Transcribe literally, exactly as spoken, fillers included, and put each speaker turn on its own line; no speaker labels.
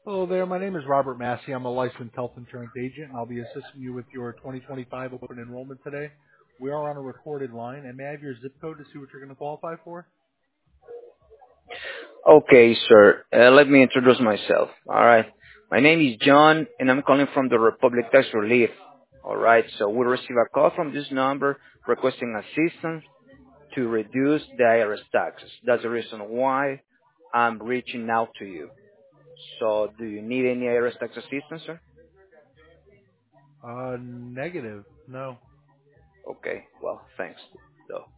Hello there. My name is Robert Massey. I'm a licensed health insurance agent, and I'll be assisting you with your twenty twenty-five open enrollment today. We are on a recorded line, and may I have your zip code to see what you're going to qualify for?
Okay, sir. Uh, let me introduce myself. All right. My name is John, and I'm calling from the Republic Tax Relief. All right. So we receive a call from this number requesting assistance to reduce the I R S taxes. That's the reason why I'm reaching out to you. So do you need any I R S tax assistance, sir?
Uh, negative. No.
Okay. Well, thanks, though.